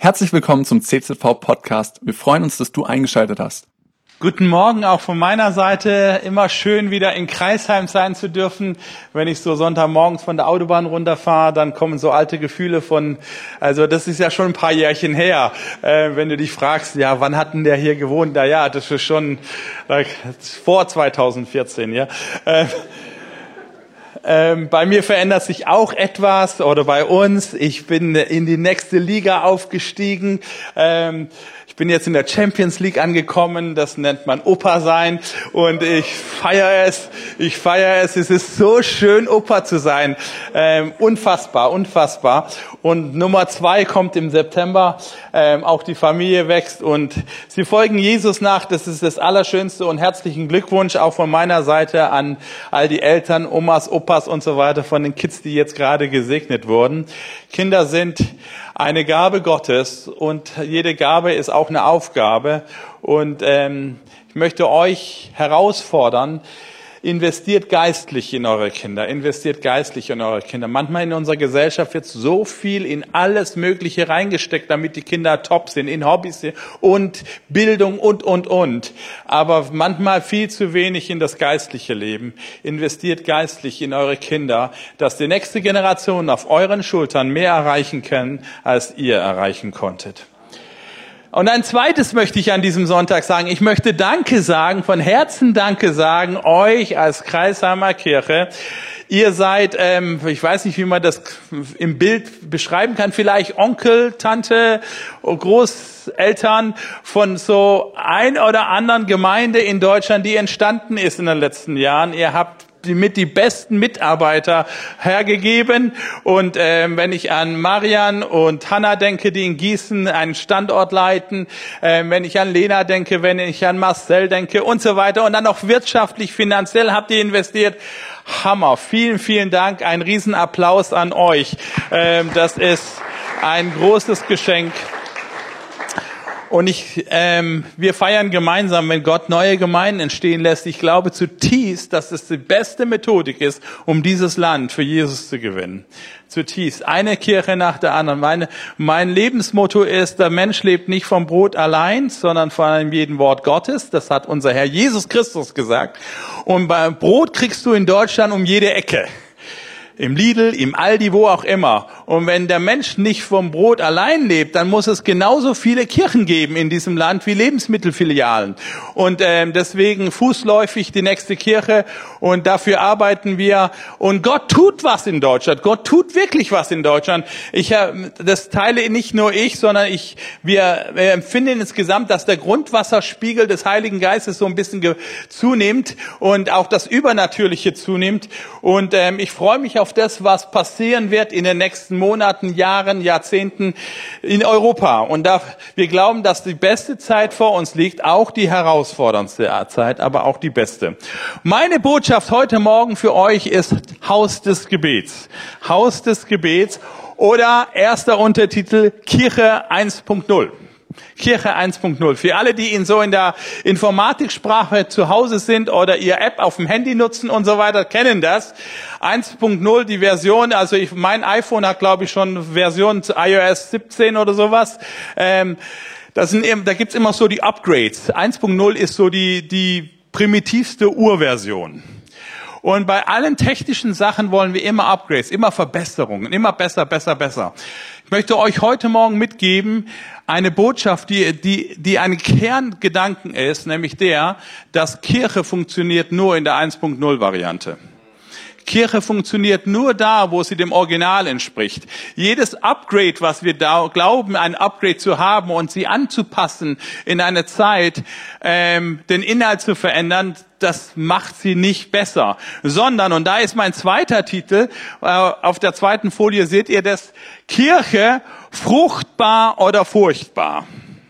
Herzlich willkommen zum CZV Podcast. Wir freuen uns, dass du eingeschaltet hast. Guten Morgen auch von meiner Seite. Immer schön, wieder in Kreisheim sein zu dürfen. Wenn ich so Sonntagmorgens von der Autobahn runterfahre, dann kommen so alte Gefühle also das ist ja schon ein paar Jährchen her. Wenn du dich fragst, ja, wann hat denn der hier gewohnt? Ja, das ist schon vor 2014, ja. Bei mir verändert sich auch etwas, oder bei uns. Ich bin in die nächste Liga aufgestiegen. Ich bin jetzt in der Champions League angekommen. Das nennt man Opa sein. Und ich feiere es. Es ist so schön, Opa zu sein. Unfassbar. Und Nummer 2 kommt im September. Auch die Familie wächst und sie folgen Jesus nach. Das ist das Allerschönste und herzlichen Glückwunsch auch von meiner Seite an all die Eltern, Omas, Opas und so weiter von den Kids, die jetzt gerade gesegnet wurden. Kinder sind eine Gabe Gottes und jede Gabe ist auch eine Aufgabe. Und ich möchte euch herausfordern, investiert geistlich in eure Kinder. Manchmal in unserer Gesellschaft wird so viel in alles Mögliche reingesteckt, damit die Kinder top sind, in Hobbys und Bildung und. Aber manchmal viel zu wenig in das geistliche Leben. Investiert geistlich in eure Kinder, dass die nächste Generation auf euren Schultern mehr erreichen kann, als ihr erreichen konntet. Und ein zweites möchte ich an diesem Sonntag sagen. Ich möchte Danke sagen, von Herzen Danke sagen, euch als Kreisheimer Kirche. Ihr seid, ich weiß nicht, wie man das im Bild beschreiben kann, vielleicht Onkel, Tante, Großeltern von so ein oder anderen Gemeinde in Deutschland, die entstanden ist in den letzten Jahren. Ihr habt die besten Mitarbeiter hergegeben. Und wenn ich an Marian und Hanna denke, die in Gießen einen Standort leiten, wenn ich an Lena denke, wenn ich an Marcel denke und so weiter und dann auch wirtschaftlich, finanziell habt ihr investiert. Hammer. Vielen, vielen Dank. Ein Riesenapplaus an euch. Das ist ein großes Geschenk. Und wir feiern gemeinsam, wenn Gott neue Gemeinden entstehen lässt. Ich glaube zutiefst, dass es die beste Methodik ist, um dieses Land für Jesus zu gewinnen. Zutiefst. Eine Kirche nach der anderen. Mein Lebensmotto ist, der Mensch lebt nicht vom Brot allein, sondern von jedem Wort Gottes. Das hat unser Herr Jesus Christus gesagt. Und beim Brot kriegst du in Deutschland um jede Ecke. Im Lidl, im Aldi, wo auch immer. Und wenn der Mensch nicht vom Brot allein lebt, dann muss es genauso viele Kirchen geben in diesem Land wie Lebensmittelfilialen. Und deswegen fußläufig die nächste Kirche und dafür arbeiten wir. Und Gott tut was in Deutschland. Gott tut wirklich was in Deutschland. Das teile nicht nur ich, sondern wir empfinden insgesamt, dass der Grundwasserspiegel des Heiligen Geistes so ein bisschen zunimmt und auch das Übernatürliche zunimmt. Und ich freue mich auf das, was passieren wird in den nächsten Monaten, Jahren, Jahrzehnten in Europa. Und wir glauben, dass die beste Zeit vor uns liegt, auch die herausforderndste Zeit, aber auch die beste. Meine Botschaft heute Morgen für euch ist Haus des Gebets. Haus des Gebets oder erster Untertitel Kirche 1.0. Kirche 1.0. Für alle, die in der Informatiksprache zu Hause sind oder ihr App auf dem Handy nutzen und so weiter, kennen das. 1.0, die Version, also mein iPhone hat, glaube ich, schon Version iOS 17 oder sowas. Da gibt's immer so die Upgrades. 1.0 ist so die primitivste Urversion. Und bei allen technischen Sachen wollen wir immer Upgrades, immer Verbesserungen, immer besser. Ich möchte euch heute Morgen mitgeben, eine Botschaft, die ein Kerngedanken ist, nämlich dass Kirche funktioniert nur in der 1.0 Variante. Kirche funktioniert nur da, wo sie dem Original entspricht. Jedes Upgrade, was wir da glauben, ein Upgrade zu haben und sie anzupassen in eine Zeit, den Inhalt zu verändern, das macht sie nicht besser. Sondern, und da ist mein zweiter Titel, auf der zweiten Folie seht ihr das, Kirche fruchtbar oder furchtbar.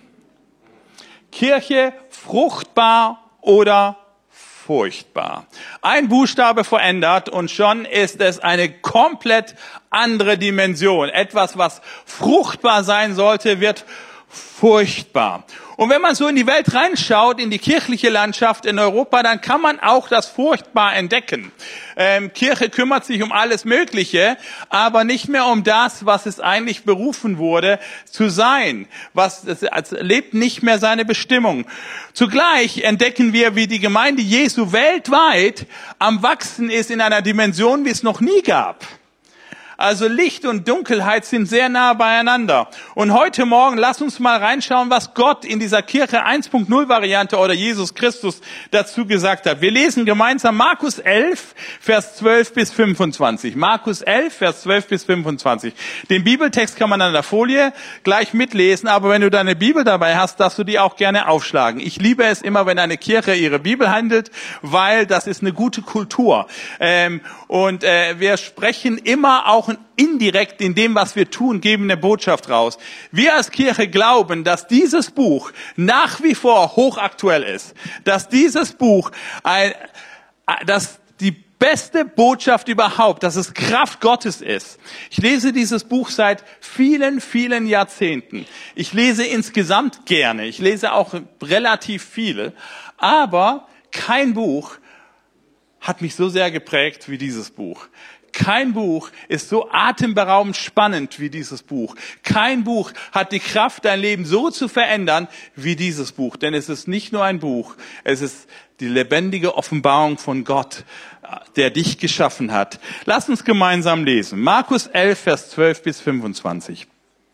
Kirche fruchtbar oder furchtbar. Ein Buchstabe verändert und schon ist es eine komplett andere Dimension. Etwas, was fruchtbar sein sollte, wird furchtbar. Und wenn man so in die Welt reinschaut, in die kirchliche Landschaft in Europa, dann kann man auch das furchtbar entdecken. Kirche kümmert sich um alles Mögliche, aber nicht mehr um das, was es eigentlich berufen wurde zu sein. Es lebt nicht mehr seine Bestimmung. Zugleich entdecken wir, wie die Gemeinde Jesu weltweit am Wachsen ist in einer Dimension, wie es noch nie gab. Also Licht und Dunkelheit sind sehr nah beieinander. Und heute Morgen lass uns mal reinschauen, was Gott in dieser Kirche 1.0 Variante oder Jesus Christus dazu gesagt hat. Wir lesen gemeinsam Markus 11, Vers 12 bis 25. Markus 11, Vers 12 bis 25. Den Bibeltext kann man an der Folie gleich mitlesen, aber wenn du deine Bibel dabei hast, darfst du die auch gerne aufschlagen. Ich liebe es immer, wenn eine Kirche ihre Bibel handelt, weil das ist eine gute Kultur. Wir sprechen immer auch indirekt in dem, was wir tun, geben eine Botschaft raus. Wir als Kirche glauben, dass dieses Buch nach wie vor hochaktuell ist. Dass dieses Buch, dass die beste Botschaft überhaupt, dass es Kraft Gottes ist. Ich lese dieses Buch seit vielen, vielen Jahrzehnten. Ich lese insgesamt gerne. Ich lese auch relativ viele. Aber kein Buch hat mich so sehr geprägt wie dieses Buch. Kein Buch ist so atemberaubend spannend wie dieses Buch. Kein Buch hat die Kraft, dein Leben so zu verändern wie dieses Buch. Denn es ist nicht nur ein Buch, es ist die lebendige Offenbarung von Gott, der dich geschaffen hat. Lass uns gemeinsam lesen. Markus 11, Vers 12 bis 25.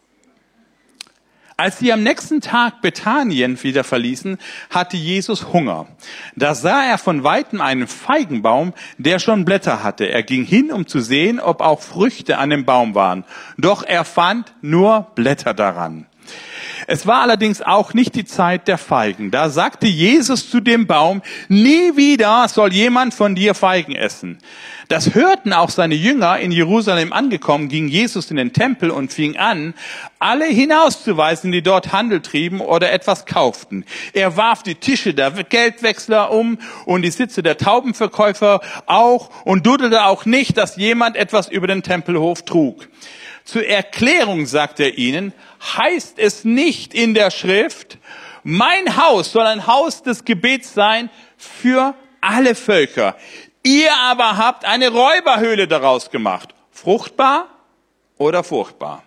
Als sie am nächsten Tag Bethanien wieder verließen, hatte Jesus Hunger. Da sah er von Weitem einen Feigenbaum, der schon Blätter hatte. Er ging hin, um zu sehen, ob auch Früchte an dem Baum waren. Doch er fand nur Blätter daran. Es war allerdings auch nicht die Zeit der Feigen. Da sagte Jesus zu dem Baum, nie wieder soll jemand von dir Feigen essen. Das hörten auch seine Jünger. In Jerusalem angekommen, ging Jesus in den Tempel und fing an, alle hinauszuweisen, die dort Handel trieben oder etwas kauften. Er warf die Tische der Geldwechsler um und die Sitze der Taubenverkäufer auch und duldelte auch nicht, dass jemand etwas über den Tempelhof trug. Zur Erklärung sagt er ihnen, heißt es nicht in der Schrift, mein Haus soll ein Haus des Gebets sein für alle Völker. Ihr aber habt eine Räuberhöhle daraus gemacht. Fruchtbar oder furchtbar?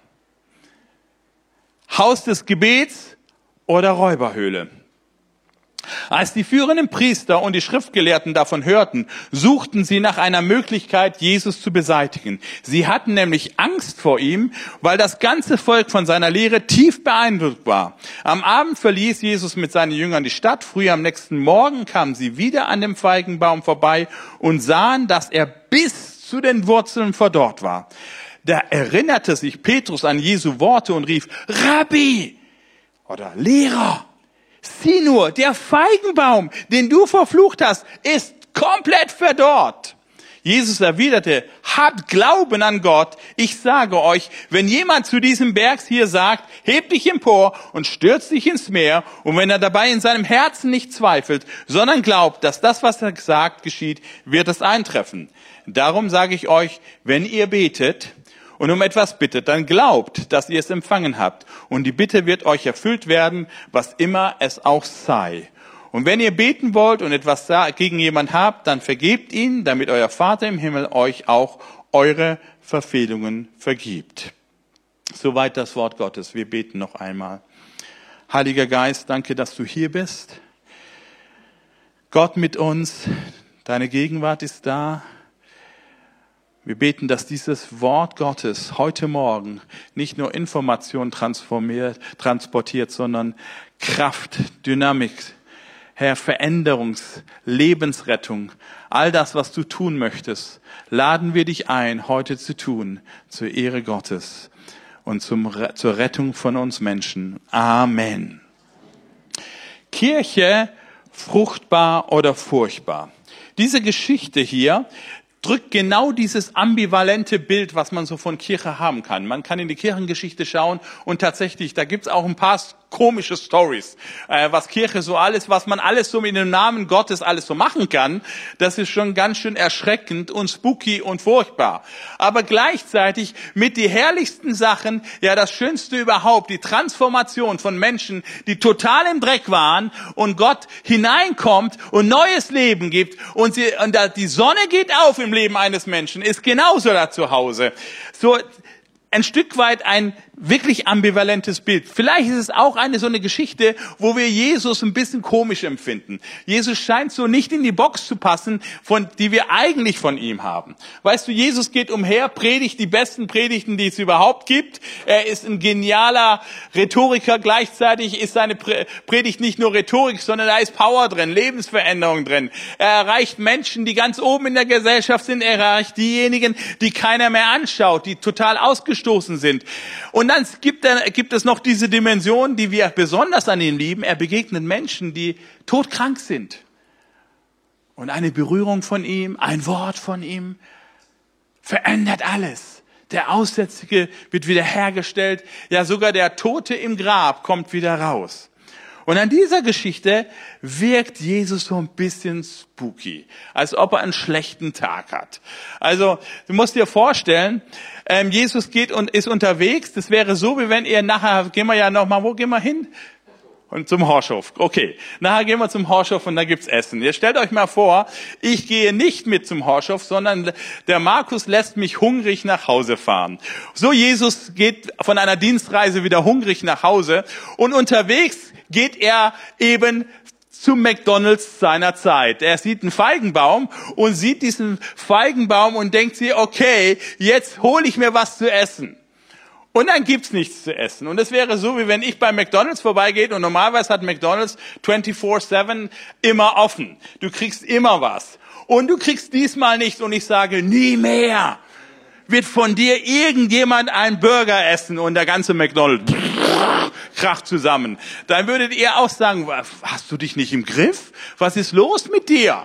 Haus des Gebets oder Räuberhöhle? Als die führenden Priester und die Schriftgelehrten davon hörten, suchten sie nach einer Möglichkeit, Jesus zu beseitigen. Sie hatten nämlich Angst vor ihm, weil das ganze Volk von seiner Lehre tief beeindruckt war. Am Abend verließ Jesus mit seinen Jüngern die Stadt. Früh am nächsten Morgen kamen sie wieder an dem Feigenbaum vorbei und sahen, dass er bis zu den Wurzeln verdorrt war. Da erinnerte sich Petrus an Jesu Worte und rief, Rabbi oder Lehrer, sieh nur, der Feigenbaum, den du verflucht hast, ist komplett verdorrt. Jesus erwiderte, habt Glauben an Gott. Ich sage euch, wenn jemand zu diesem Berg hier sagt, heb dich empor und stürz dich ins Meer, und wenn er dabei in seinem Herzen nicht zweifelt, sondern glaubt, dass das, was er sagt, geschieht, wird es eintreffen. Darum sage ich euch, wenn ihr betet und um etwas bittet, dann glaubt, dass ihr es empfangen habt. Und die Bitte wird euch erfüllt werden, was immer es auch sei. Und wenn ihr beten wollt und etwas gegen jemand habt, dann vergebt ihn, damit euer Vater im Himmel euch auch eure Verfehlungen vergibt. Soweit das Wort Gottes. Wir beten noch einmal. Heiliger Geist, danke, dass du hier bist. Gott mit uns, deine Gegenwart ist da. Wir beten, dass dieses Wort Gottes heute Morgen nicht nur Information transportiert, sondern Kraft, Dynamik, Herr, Lebensrettung, all das, was du tun möchtest, laden wir dich ein, heute zu tun, zur Ehre Gottes und zur Rettung von uns Menschen. Amen. Kirche, fruchtbar oder furchtbar. Diese Geschichte hier drückt genau dieses ambivalente Bild, was man so von Kirche haben kann. Man kann in die Kirchengeschichte schauen und tatsächlich, da gibt's auch ein paar komische Stories, was Kirche so alles, was man alles so mit dem Namen Gottes alles so machen kann. Das ist schon ganz schön erschreckend und spooky und furchtbar. Aber gleichzeitig mit die herrlichsten Sachen, ja das Schönste überhaupt, die Transformation von Menschen, die total im Dreck waren und Gott hineinkommt und neues Leben gibt und die Sonne geht auf im Leben eines Menschen, ist genauso da zu Hause. So ein Stück weit ein wirklich ambivalentes Bild. Vielleicht ist es auch so eine Geschichte, wo wir Jesus ein bisschen komisch empfinden. Jesus scheint so nicht in die Box zu passen, die wir eigentlich von ihm haben. Weißt du, Jesus geht umher, predigt die besten Predigten, die es überhaupt gibt. Er ist ein genialer Rhetoriker. Gleichzeitig ist seine Predigt nicht nur Rhetorik, sondern da ist Power drin, Lebensveränderung drin. Er erreicht Menschen, die ganz oben in der Gesellschaft sind. Er erreicht diejenigen, die keiner mehr anschaut, die total ausgestoßen sind. Und dann gibt es noch diese Dimension, die wir besonders an ihm lieben. Er begegnet Menschen, die todkrank sind. Und eine Berührung von ihm, ein Wort von ihm verändert alles. Der Aussätzige wird wiederhergestellt. Ja, sogar der Tote im Grab kommt wieder raus. Und an dieser Geschichte wirkt Jesus so ein bisschen spooky, als ob er einen schlechten Tag hat. Also, du musst dir vorstellen, Jesus geht und ist unterwegs. Das wäre so, wie wenn ihr nachher, wo gehen wir hin? Und zum Horschhof. Okay. Nachher gehen wir zum Horschhof und da gibt's Essen. Ihr stellt euch mal vor, ich gehe nicht mit zum Horschhof, sondern der Markus lässt mich hungrig nach Hause fahren. So, Jesus geht von einer Dienstreise wieder hungrig nach Hause und unterwegs geht er eben zum McDonald's seiner Zeit. Er sieht einen Feigenbaum und sieht diesen Feigenbaum und denkt sich, okay, jetzt hole ich mir was zu essen. Und dann gibt's nichts zu essen. Und es wäre so, wie wenn ich bei McDonald's vorbeigehe und normalerweise hat McDonald's 24/7 immer offen. Du kriegst immer was. Und du kriegst diesmal nichts und ich sage, nie mehr wird von dir irgendjemand einen Burger essen und der ganze McDonald's kracht zusammen. Dann würdet ihr auch sagen, hast du dich nicht im Griff? Was ist los mit dir?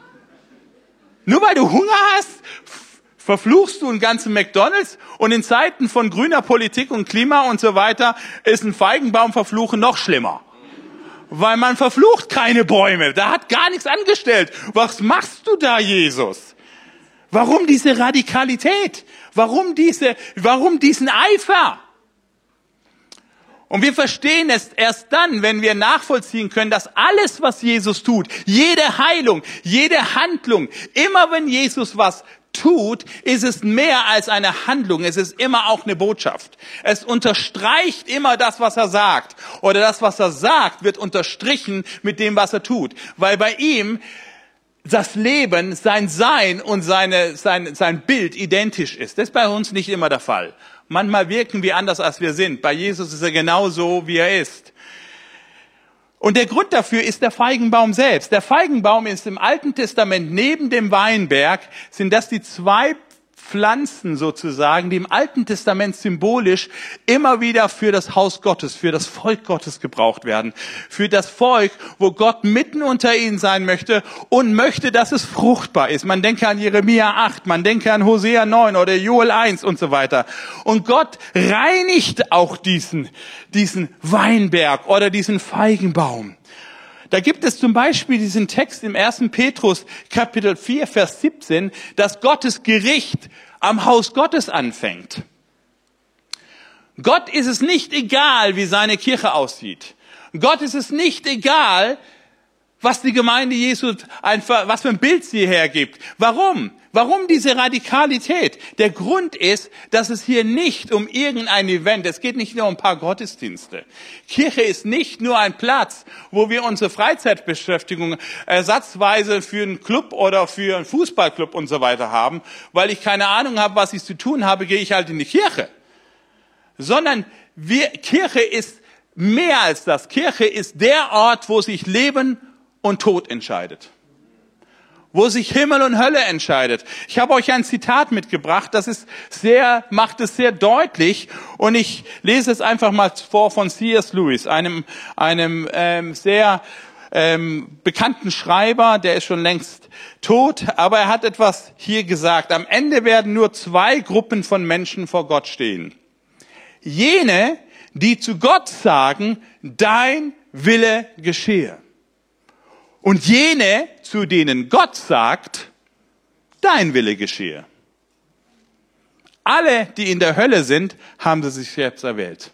Nur weil du Hunger hast, verfluchst du einen ganzen McDonald's und in Zeiten von grüner Politik und Klima und so weiter ist ein Feigenbaum verfluchen noch schlimmer. Weil man verflucht keine Bäume. Da hat gar nichts angestellt. Was machst du da, Jesus? Warum diese Radikalität? Warum diesen Eifer? Und wir verstehen es erst dann, wenn wir nachvollziehen können, dass alles, was Jesus tut, jede Heilung, jede Handlung, immer wenn Jesus was tut, ist es mehr als eine Handlung. Es ist immer auch eine Botschaft. Es unterstreicht immer das, was er sagt. Oder das, was er sagt, wird unterstrichen mit dem, was er tut. Weil bei ihm das Leben, sein Sein und sein Bild identisch ist. Das ist bei uns nicht immer der Fall. Manchmal wirken wir anders, als wir sind. Bei Jesus ist er genau so, wie er ist. Und der Grund dafür ist der Feigenbaum selbst. Der Feigenbaum ist im Alten Testament neben dem Weinberg, sind das die zwei Pflanzen sozusagen, die im Alten Testament symbolisch immer wieder für das Haus Gottes, für das Volk Gottes gebraucht werden. Für das Volk, wo Gott mitten unter ihnen sein möchte und möchte, dass es fruchtbar ist. Man denke an Jeremia 8, man denke an Hosea 9 oder Joel 1 und so weiter. Und Gott reinigt auch diesen Weinberg oder diesen Feigenbaum. Da gibt es zum Beispiel diesen Text im 1. Petrus Kapitel 4, Vers 17, dass Gottes Gericht am Haus Gottes anfängt. Gott ist es nicht egal, wie seine Kirche aussieht. Gott ist es nicht egal, was die Gemeinde Jesu was für ein Bild sie hergibt. Warum? Warum diese Radikalität? Der Grund ist, dass es hier nicht um irgendein Event, es geht nicht nur um ein paar Gottesdienste. Kirche ist nicht nur ein Platz, wo wir unsere Freizeitbeschäftigung ersatzweise für einen Club oder für einen Fußballclub und so weiter haben. Weil ich keine Ahnung habe, was ich zu tun habe, gehe ich halt in die Kirche. Sondern Kirche ist mehr als das. Kirche ist der Ort, wo sich Leben und Tod entscheidet. Wo sich Himmel und Hölle entscheidet. Ich habe euch ein Zitat mitgebracht, macht es sehr deutlich und ich lese es einfach mal vor von C.S. Lewis, einem sehr bekannten Schreiber, der ist schon längst tot, aber er hat etwas hier gesagt. Am Ende werden nur zwei Gruppen von Menschen vor Gott stehen. Jene, die zu Gott sagen, dein Wille geschehe. Und jene, zu denen Gott sagt, dein Wille geschehe. Alle, die in der Hölle sind, haben sie sich selbst erwählt.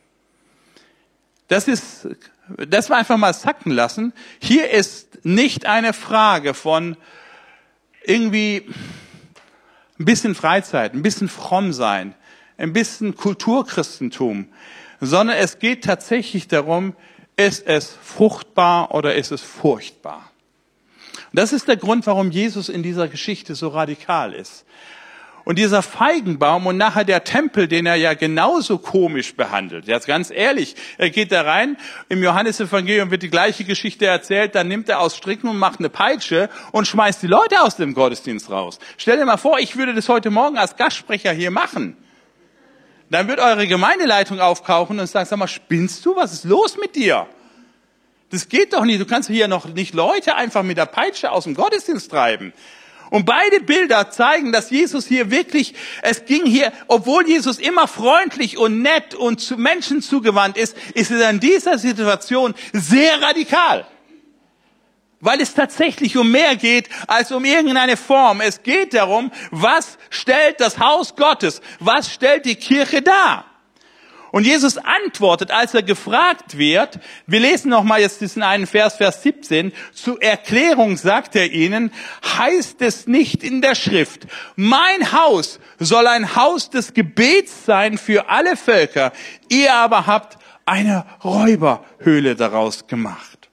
Das wir einfach mal sacken lassen. Hier ist nicht eine Frage von irgendwie ein bisschen Freizeit, ein bisschen fromm sein, ein bisschen Kulturchristentum, sondern es geht tatsächlich darum, ist es fruchtbar oder ist es furchtbar? Und das ist der Grund, warum Jesus in dieser Geschichte so radikal ist. Und dieser Feigenbaum und nachher der Tempel, den er ja genauso komisch behandelt. Jetzt ganz ehrlich, er geht da rein, im Johannesevangelium wird die gleiche Geschichte erzählt, dann nimmt er aus Stricken und macht eine Peitsche und schmeißt die Leute aus dem Gottesdienst raus. Stell dir mal vor, ich würde das heute Morgen als Gastsprecher hier machen. Dann wird eure Gemeindeleitung aufkaufen und sagen, sag mal, spinnst du? Was ist los mit dir? Das geht doch nicht. Du kannst hier noch nicht Leute einfach mit der Peitsche aus dem Gottesdienst treiben. Und beide Bilder zeigen, dass Jesus hier wirklich, es ging hier, obwohl Jesus immer freundlich und nett und zu Menschen zugewandt ist es in dieser Situation sehr radikal. Weil es tatsächlich um mehr geht als um irgendeine Form. Es geht darum, was stellt das Haus Gottes, was stellt die Kirche dar? Und Jesus antwortet, als er gefragt wird, wir lesen nochmal jetzt diesen einen Vers 17, zur Erklärung sagt er ihnen, heißt es nicht in der Schrift, mein Haus soll ein Haus des Gebets sein für alle Völker, ihr aber habt eine Räuberhöhle daraus gemacht.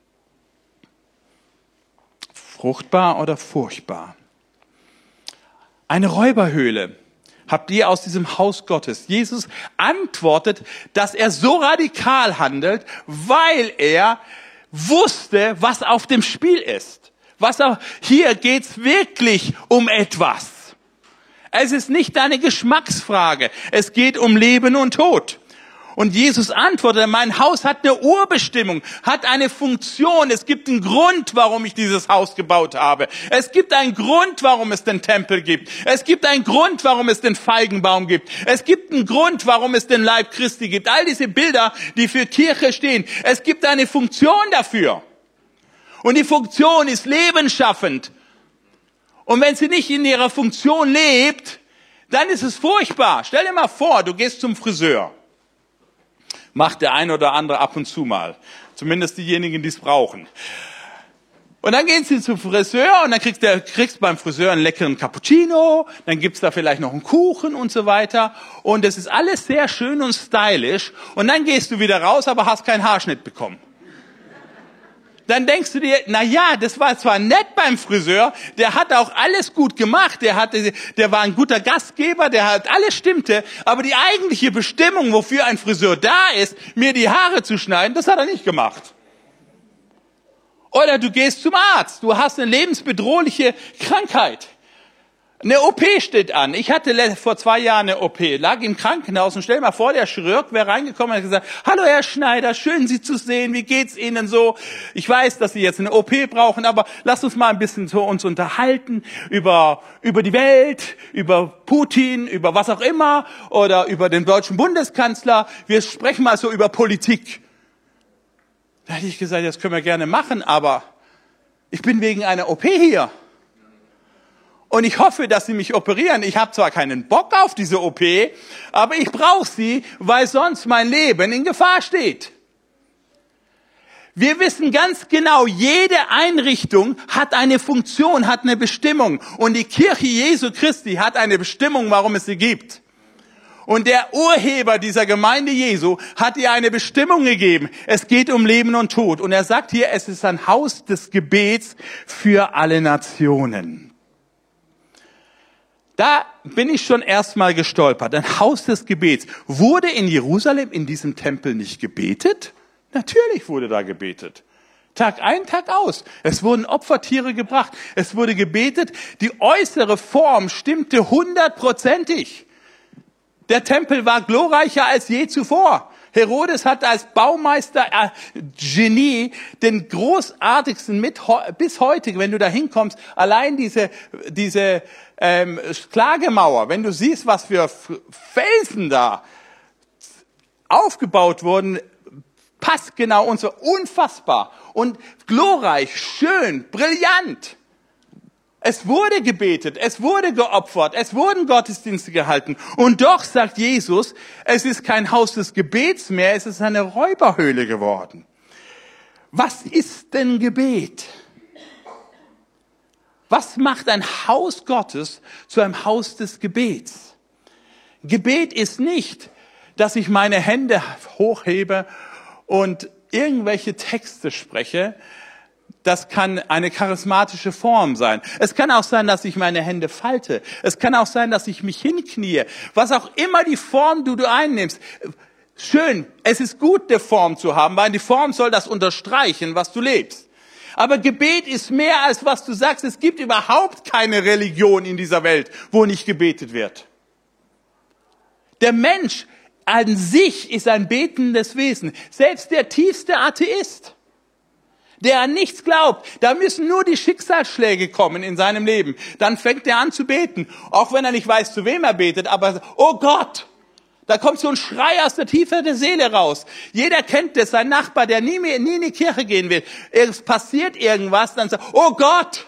Fruchtbar oder furchtbar? Eine Räuberhöhle habt ihr aus diesem Haus Gottes. Jesus antwortet, dass er so radikal handelt, weil er wusste, was auf dem Spiel ist. Hier geht's wirklich um etwas. Es ist nicht eine Geschmacksfrage. Es geht um Leben und Tod. Und Jesus antwortet, mein Haus hat eine Urbestimmung, hat eine Funktion. Es gibt einen Grund, warum ich dieses Haus gebaut habe. Es gibt einen Grund, warum es den Tempel gibt. Es gibt einen Grund, warum es den Feigenbaum gibt. Es gibt einen Grund, warum es den Leib Christi gibt. All diese Bilder, die für Kirche stehen. Es gibt eine Funktion dafür. Und die Funktion ist lebensschaffend. Und wenn sie nicht in ihrer Funktion lebt, dann ist es furchtbar. Stell dir mal vor, du gehst zum Friseur. Macht der ein oder andere ab und zu mal. Zumindest diejenigen, die es brauchen. Und dann gehen sie zum Friseur und dann kriegst beim Friseur einen leckeren Cappuccino, dann gibt's da vielleicht noch einen Kuchen und so weiter. Und das ist alles sehr schön und stylisch. Und dann gehst du wieder raus, aber hast keinen Haarschnitt bekommen. Dann denkst du dir, na ja, das war zwar nett beim Friseur, der hat auch alles gut gemacht, der war ein guter Gastgeber, alles stimmte, aber die eigentliche Bestimmung, wofür ein Friseur da ist, mir die Haare zu schneiden, das hat er nicht gemacht. Oder du gehst zum Arzt, du hast eine lebensbedrohliche Krankheit. Eine OP steht an. Ich hatte vor 2 Jahren eine OP, lag im Krankenhaus und stell dir mal vor, der Chirurg wäre reingekommen und hat gesagt, hallo Herr Schneider, schön Sie zu sehen, wie geht's Ihnen so? Ich weiß, dass Sie jetzt eine OP brauchen, aber lasst uns mal ein bisschen so uns unterhalten über die Welt, über Putin, über was auch immer oder über den deutschen Bundeskanzler. Wir sprechen mal so über Politik. Da hätte ich gesagt, das können wir gerne machen, aber ich bin wegen einer OP hier. Und ich hoffe, dass Sie mich operieren. Ich habe zwar keinen Bock auf diese OP, aber ich brauche sie, weil sonst mein Leben in Gefahr steht. Wir wissen ganz genau, jede Einrichtung hat eine Funktion, hat eine Bestimmung. Und die Kirche Jesu Christi hat eine Bestimmung, warum es sie gibt. Und der Urheber dieser Gemeinde Jesu hat ihr eine Bestimmung gegeben. Es geht um Leben und Tod. Und er sagt hier, es ist ein Haus des Gebets für alle Nationen. Da bin ich schon erstmal gestolpert. Ein Haus des Gebets. Wurde in Jerusalem in diesem Tempel nicht gebetet? Natürlich wurde da gebetet. Tag ein, Tag aus. Es wurden Opfertiere gebracht. Es wurde gebetet. Die äußere Form stimmte 100%ig. Der Tempel war glorreicher als je zuvor. Herodes hat als Baumeister Genie den großartigsten bis heute, wenn du da hinkommst, allein diese Klagemauer, wenn du siehst, was für Felsen da aufgebaut wurden, passgenau und so, unfassbar und glorreich, schön, brillant. Es wurde gebetet, es wurde geopfert, es wurden Gottesdienste gehalten. Und doch sagt Jesus, es ist kein Haus des Gebets mehr, es ist eine Räuberhöhle geworden. Was ist denn Gebet? Was macht ein Haus Gottes zu einem Haus des Gebets? Gebet ist nicht, dass ich meine Hände hochhebe und irgendwelche Texte spreche. Das kann eine charismatische Form sein. Es kann auch sein, dass ich meine Hände falte. Es kann auch sein, dass ich mich hinknie. Was auch immer die Form du einnimmst. Schön, es ist gut, eine Form zu haben, weil die Form soll das unterstreichen, was du lebst. Aber Gebet ist mehr als was du sagst. Es gibt überhaupt keine Religion in dieser Welt, wo nicht gebetet wird. Der Mensch an sich ist ein betendes Wesen. Selbst der tiefste Atheist, der an nichts glaubt, da müssen nur die Schicksalsschläge kommen in seinem Leben. Dann fängt er an zu beten, auch wenn er nicht weiß, zu wem er betet. Aber, oh Gott, da kommt so ein Schrei aus der Tiefe der Seele raus. Jeder kennt das, sein Nachbar, der nie in die Kirche gehen will. Es passiert irgendwas, dann sagt, oh Gott,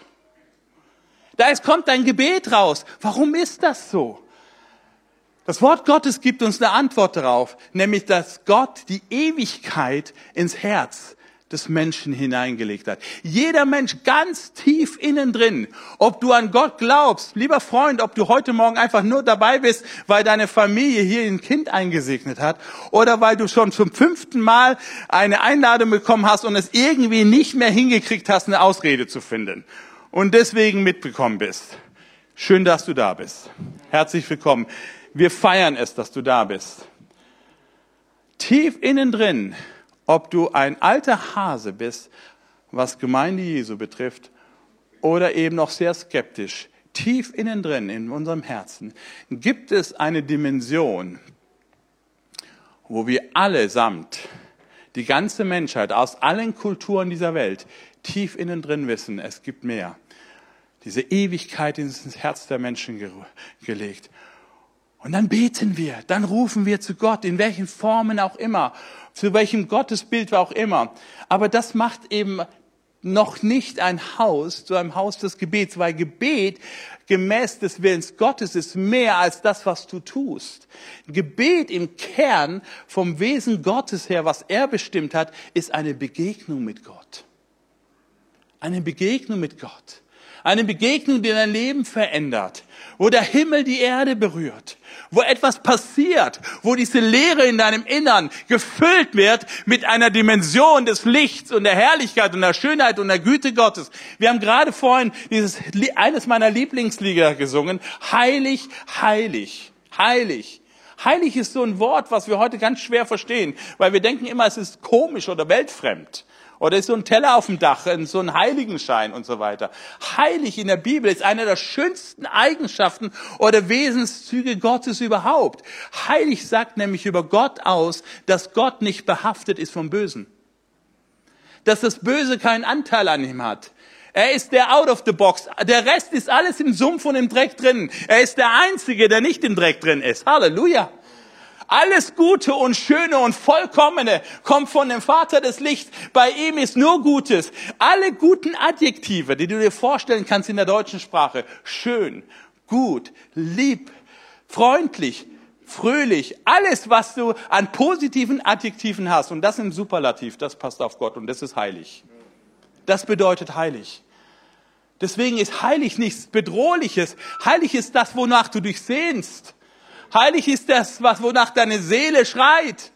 kommt ein Gebet raus. Warum ist das so? Das Wort Gottes gibt uns eine Antwort darauf, nämlich, dass Gott die Ewigkeit ins Herz des Menschen hineingelegt hat. Jeder Mensch ganz tief innen drin, ob du an Gott glaubst, lieber Freund, ob du heute Morgen einfach nur dabei bist, weil deine Familie hier ein Kind eingesegnet hat oder weil du schon zum 5. Mal eine Einladung bekommen hast und es irgendwie nicht mehr hingekriegt hast, eine Ausrede zu finden und deswegen mitbekommen bist. Schön, dass du da bist. Herzlich willkommen. Wir feiern es, dass du da bist. Tief innen drin, ob du ein alter Hase bist, was Gemeinde Jesu betrifft, oder eben noch sehr skeptisch, tief innen drin, in unserem Herzen, gibt es eine Dimension, wo wir allesamt, die ganze Menschheit aus allen Kulturen dieser Welt, tief innen drin wissen, es gibt mehr. Diese Ewigkeit ins Herz der Menschen gelegt. Und dann beten wir, dann rufen wir zu Gott, in welchen Formen auch immer, zu welchem Gottesbild auch immer. Aber das macht eben noch nicht ein Haus zu einem Haus des Gebets, weil Gebet gemäß des Willens Gottes ist mehr als das, was du tust. Gebet im Kern vom Wesen Gottes her, was er bestimmt hat, ist eine Begegnung mit Gott. Eine Begegnung mit Gott. Eine Begegnung, die dein Leben verändert, wo der Himmel die Erde berührt, wo etwas passiert, wo diese Leere in deinem Innern gefüllt wird mit einer Dimension des Lichts und der Herrlichkeit und der Schönheit und der Güte Gottes. Wir haben gerade vorhin eines meiner Lieblingslieder gesungen, Heilig, heilig, heilig. Heilig ist so ein Wort, was wir heute ganz schwer verstehen, weil wir denken immer, es ist komisch oder weltfremd. Oder ist so ein Teller auf dem Dach, so ein Heiligenschein und so weiter. Heilig in der Bibel ist eine der schönsten Eigenschaften oder Wesenszüge Gottes überhaupt. Heilig sagt nämlich über Gott aus, dass Gott nicht behaftet ist vom Bösen. Dass das Böse keinen Anteil an ihm hat. Er ist der out of the box. Der Rest ist alles im Sumpf und im Dreck drin. Er ist der Einzige, der nicht im Dreck drin ist. Halleluja. Alles Gute und Schöne und Vollkommene kommt von dem Vater des Lichts. Bei ihm ist nur Gutes. Alle guten Adjektive, die du dir vorstellen kannst in der deutschen Sprache. Schön, gut, lieb, freundlich, fröhlich. Alles, was du an positiven Adjektiven hast. Und das im Superlativ, das passt auf Gott und das ist heilig. Das bedeutet heilig. Deswegen ist heilig nichts Bedrohliches. Heilig ist das, wonach du dich sehnst. Heilig ist das, wonach deine Seele schreit.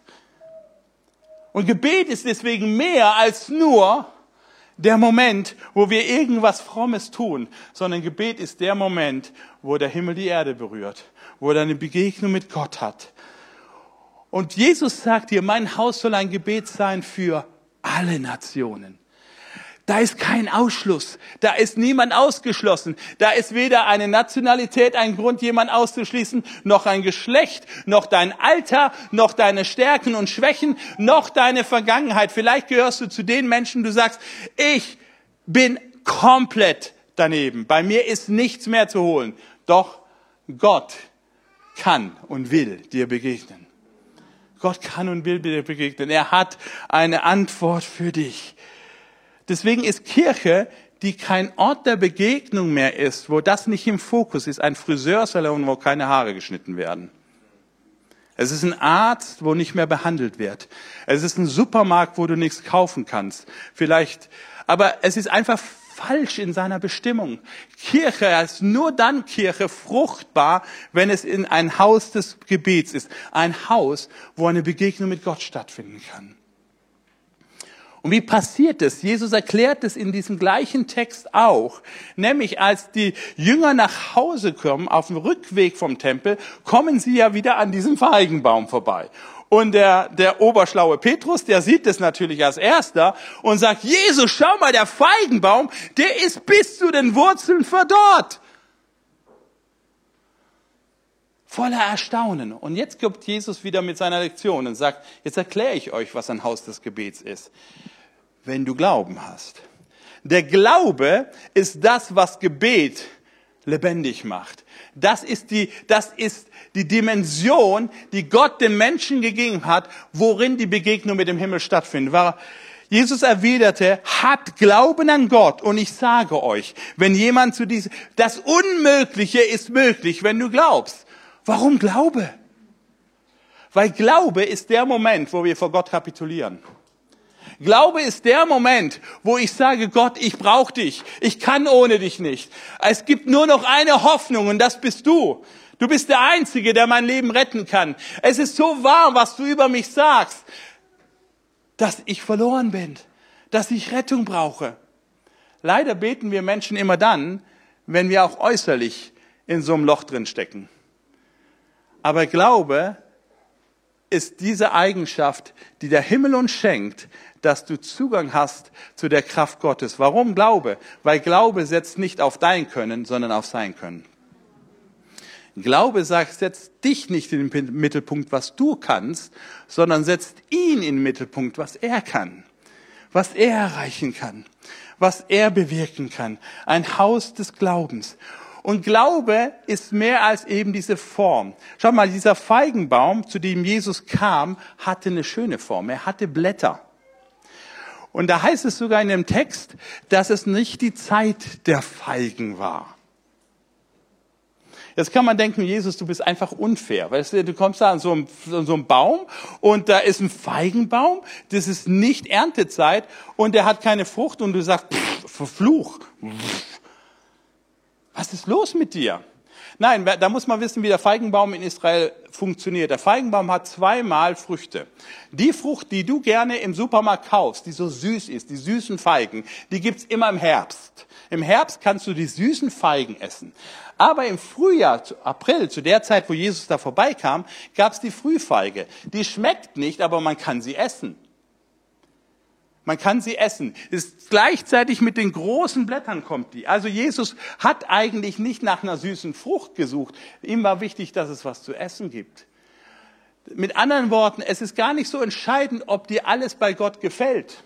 Und Gebet ist deswegen mehr als nur der Moment, wo wir irgendwas Frommes tun, sondern Gebet ist der Moment, wo der Himmel die Erde berührt, wo er eine Begegnung mit Gott hat. Und Jesus sagt hier, mein Haus soll ein Gebet sein für alle Nationen. Da ist kein Ausschluss, da ist niemand ausgeschlossen, da ist weder eine Nationalität ein Grund, jemand auszuschließen, noch ein Geschlecht, noch dein Alter, noch deine Stärken und Schwächen, noch deine Vergangenheit. Vielleicht gehörst du zu den Menschen, du sagst, ich bin komplett daneben, bei mir ist nichts mehr zu holen. Doch Gott kann und will dir begegnen. Gott kann und will dir begegnen. Er hat eine Antwort für dich. Deswegen ist Kirche, die kein Ort der Begegnung mehr ist, wo das nicht im Fokus ist, ein Friseursalon, wo keine Haare geschnitten werden. Es ist ein Arzt, wo nicht mehr behandelt wird. Es ist ein Supermarkt, wo du nichts kaufen kannst. Vielleicht, aber es ist einfach falsch in seiner Bestimmung. Kirche ist nur dann Kirche fruchtbar, wenn es in ein Haus des Gebets ist. Ein Haus, wo eine Begegnung mit Gott stattfinden kann. Und wie passiert es? Jesus erklärt es in diesem gleichen Text auch. Nämlich als die Jünger nach Hause kommen, auf dem Rückweg vom Tempel, kommen sie ja wieder an diesem Feigenbaum vorbei. Und der oberschlaue Petrus, der sieht es natürlich als erster und sagt, Jesus, schau mal, der Feigenbaum, der ist bis zu den Wurzeln verdorrt. Voller Erstaunen. Und jetzt kommt Jesus wieder mit seiner Lektion und sagt, jetzt erkläre ich euch, was ein Haus des Gebets ist. Wenn du Glauben hast. Der Glaube ist das, was Gebet lebendig macht. Das ist die Dimension, die Gott dem Menschen gegeben hat, worin die Begegnung mit dem Himmel stattfindet. Jesus erwiderte, habt Glauben an Gott. Und ich sage euch, wenn jemand das Unmögliche ist möglich, wenn du glaubst. Warum Glaube? Weil Glaube ist der Moment, wo wir vor Gott kapitulieren. Glaube ist der Moment, wo ich sage, Gott, ich brauche dich. Ich kann ohne dich nicht. Es gibt nur noch eine Hoffnung und das bist du. Du bist der Einzige, der mein Leben retten kann. Es ist so wahr, was du über mich sagst, dass ich verloren bin, dass ich Rettung brauche. Leider beten wir Menschen immer dann, wenn wir auch äußerlich in so einem Loch drin stecken. Aber Glaube ist diese Eigenschaft, die der Himmel uns schenkt, dass du Zugang hast zu der Kraft Gottes. Warum Glaube? Weil Glaube setzt nicht auf dein Können, sondern auf sein Können. Glaube setzt dich nicht in den Mittelpunkt, was du kannst, sondern setzt ihn in den Mittelpunkt, was er kann, was er erreichen kann, was er bewirken kann. Ein Haus des Glaubens. Und Glaube ist mehr als eben diese Form. Schau mal, dieser Feigenbaum, zu dem Jesus kam, hatte eine schöne Form. Er hatte Blätter. Und da heißt es sogar in dem Text, dass es nicht die Zeit der Feigen war. Jetzt kann man denken, Jesus, du bist einfach unfair. Weißt du kommst da an so einem Baum und da ist ein Feigenbaum, das ist nicht Erntezeit und der hat keine Frucht und du sagst, verfluch. Was ist los mit dir? Nein, da muss man wissen, wie der Feigenbaum in Israel funktioniert. Der Feigenbaum hat zweimal Früchte. Die Frucht, die du gerne im Supermarkt kaufst, die so süß ist, die süßen Feigen, die gibt's immer im Herbst. Im Herbst kannst du die süßen Feigen essen. Aber im Frühjahr, April, zu der Zeit, wo Jesus da vorbeikam, gab's die Frühfeige. Die schmeckt nicht, aber man kann sie essen. Man kann sie essen. Ist gleichzeitig mit den großen Blättern kommt die. Also Jesus hat eigentlich nicht nach einer süßen Frucht gesucht. Ihm war wichtig, dass es was zu essen gibt. Mit anderen Worten, es ist gar nicht so entscheidend, ob dir alles bei Gott gefällt.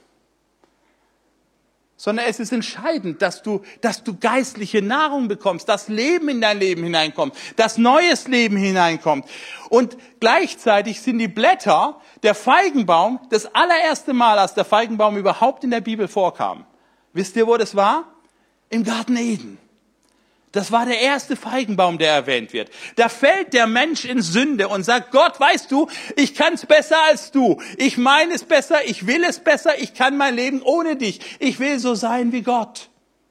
Sondern es ist entscheidend, dass du geistliche Nahrung bekommst, dass Leben in dein Leben hineinkommt, dass neues Leben hineinkommt. Und gleichzeitig sind die Blätter, der Feigenbaum, das allererste Mal, als der Feigenbaum überhaupt in der Bibel vorkam. Wisst ihr, wo das war? Im Garten Eden. Das war der erste Feigenbaum, der erwähnt wird. Da fällt der Mensch in Sünde und sagt, Gott, weißt du, ich kann's besser als du. Ich meine es besser, ich will es besser, ich kann mein Leben ohne dich. Ich will so sein wie Gott.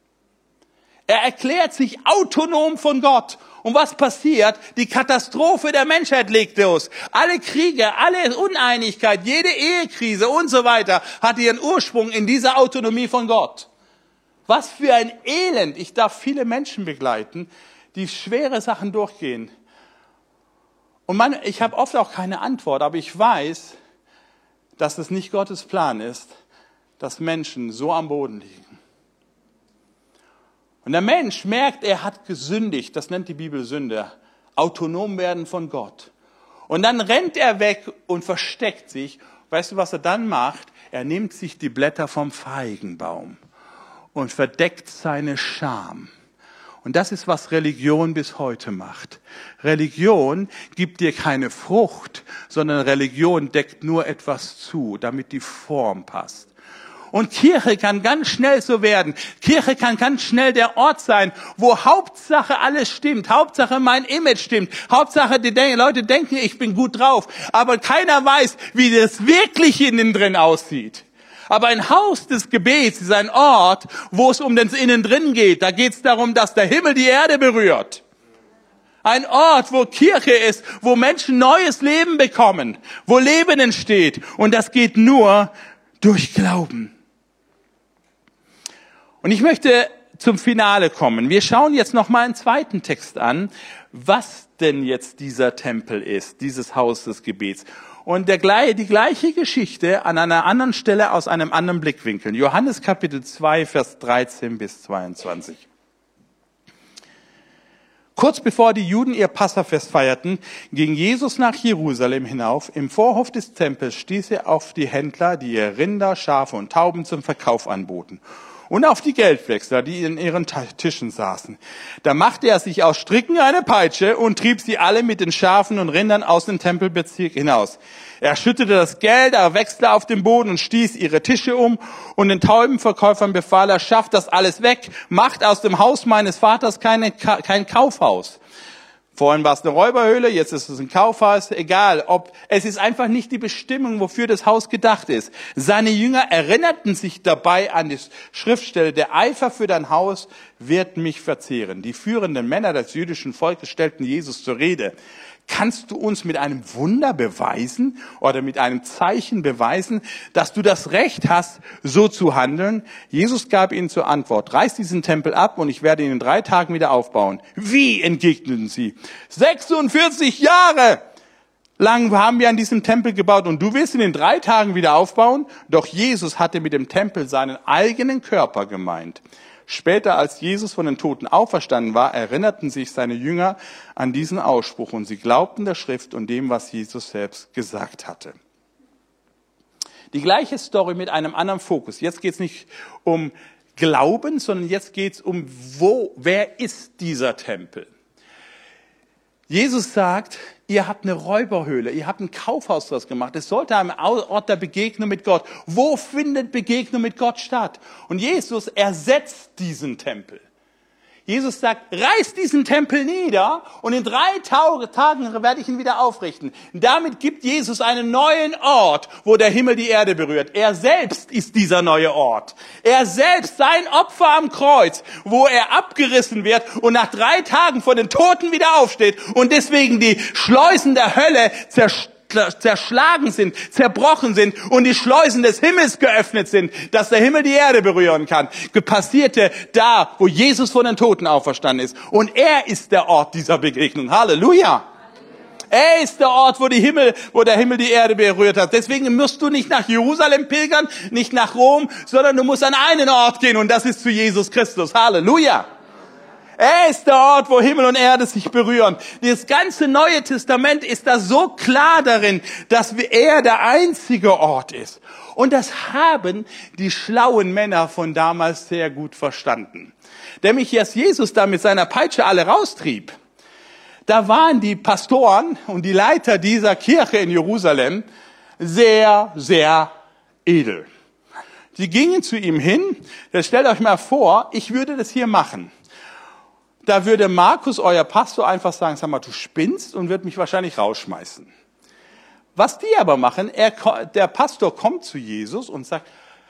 Er erklärt sich autonom von Gott. Und was passiert? Die Katastrophe der Menschheit legt los. Alle Kriege, alle Uneinigkeit, jede Ehekrise und so weiter hat ihren Ursprung in dieser Autonomie von Gott. Was für ein Elend. Ich darf viele Menschen begleiten, die schwere Sachen durchgehen. Und ich habe oft auch keine Antwort, aber ich weiß, dass es nicht Gottes Plan ist, dass Menschen so am Boden liegen. Und der Mensch merkt, er hat gesündigt, das nennt die Bibel Sünde, autonom werden von Gott. Und dann rennt er weg und versteckt sich. Weißt du, was er dann macht? Er nimmt sich die Blätter vom Feigenbaum und verdeckt seine Scham. Und das ist, was Religion bis heute macht. Religion gibt dir keine Frucht, sondern Religion deckt nur etwas zu, damit die Form passt. Und Kirche kann ganz schnell so werden. Kirche kann ganz schnell der Ort sein, wo Hauptsache alles stimmt. Hauptsache mein Image stimmt. Hauptsache die Leute denken, ich bin gut drauf. Aber keiner weiß, wie das wirklich innen drin aussieht. Aber ein Haus des Gebets ist ein Ort, wo es um das Innen drin geht. Da geht es darum, dass der Himmel die Erde berührt. Ein Ort, wo Kirche ist, wo Menschen neues Leben bekommen, wo Leben entsteht. Und das geht nur durch Glauben. Und ich möchte zum Finale kommen. Wir schauen jetzt noch mal einen zweiten Text an, was denn jetzt dieser Tempel ist, dieses Haus des Gebets. Und die gleiche Geschichte an einer anderen Stelle aus einem anderen Blickwinkel. Johannes Kapitel 2, Vers 13 bis 22. Kurz bevor die Juden ihr Passafest feierten, ging Jesus nach Jerusalem hinauf. Im Vorhof des Tempels stieß er auf die Händler, die ihr Rinder, Schafe und Tauben zum Verkauf anboten. Und auf die Geldwechsler, die in ihren Tischen saßen. Da machte er sich aus Stricken eine Peitsche und trieb sie alle mit den Schafen und Rindern aus dem Tempelbezirk hinaus. Er schüttete das Geld der Wechsler auf den Boden und stieß ihre Tische um. Und den Taubenverkäufern befahl er, schafft das alles weg, macht aus dem Haus meines Vaters kein Kaufhaus. Vorhin war es eine Räuberhöhle, jetzt ist es ein Kaufhaus. Egal, es ist einfach nicht die Bestimmung, wofür das Haus gedacht ist. Seine Jünger erinnerten sich dabei an die Schriftstelle, der Eifer für dein Haus wird mich verzehren. Die führenden Männer des jüdischen Volkes stellten Jesus zur Rede. Kannst du uns mit einem Wunder beweisen oder mit einem Zeichen beweisen, dass du das Recht hast, so zu handeln? Jesus gab ihnen zur Antwort, reiß diesen Tempel ab und ich werde ihn in 3 Tagen wieder aufbauen. Wie, entgegneten sie, 46 Jahre lang haben wir an diesem Tempel gebaut und du willst ihn in 3 Tagen wieder aufbauen? Doch Jesus hatte mit dem Tempel seinen eigenen Körper gemeint. Später, als Jesus von den Toten auferstanden war, erinnerten sich seine Jünger an diesen Ausspruch und sie glaubten der Schrift und dem, was Jesus selbst gesagt hatte. Die gleiche Story mit einem anderen Fokus. Jetzt geht es nicht um Glauben, sondern jetzt geht es um, wer ist dieser Tempel? Jesus sagt, ihr habt eine Räuberhöhle, ihr habt ein Kaufhaus draus gemacht. Es sollte ein Ort der Begegnung mit Gott. Wo findet Begegnung mit Gott statt? Und Jesus ersetzt diesen Tempel. Jesus sagt, reiß diesen Tempel nieder und in 3 Tagen werde ich ihn wieder aufrichten. Damit gibt Jesus einen neuen Ort, wo der Himmel die Erde berührt. Er selbst ist dieser neue Ort. Er selbst, sein Opfer am Kreuz, wo er abgerissen wird und nach 3 Tagen von den Toten wieder aufsteht und deswegen die Schleusen der Hölle zerschlagen sind, zerbrochen sind und die Schleusen des Himmels geöffnet sind, dass der Himmel die Erde berühren kann. Passierte da, wo Jesus von den Toten auferstanden ist. Und er ist der Ort dieser Begegnung. Halleluja! Er ist der Ort, wo der Himmel die Erde berührt hat. Deswegen musst du nicht nach Jerusalem pilgern, nicht nach Rom, sondern du musst an einen Ort gehen und das ist zu Jesus Christus. Halleluja! Er ist der Ort, wo Himmel und Erde sich berühren. Das ganze Neue Testament ist da so klar darin, dass er der einzige Ort ist. Und das haben die schlauen Männer von damals sehr gut verstanden. Nämlich, als Jesus da mit seiner Peitsche alle raustrieb, da waren die Pastoren und die Leiter dieser Kirche in Jerusalem sehr, sehr edel. Sie gingen zu ihm hin, stellt euch mal vor, ich würde das hier machen. Da würde Markus, euer Pastor, einfach sagen, sag mal, du spinnst und wird mich wahrscheinlich rausschmeißen. Was die aber machen, der Pastor kommt zu Jesus und sagt,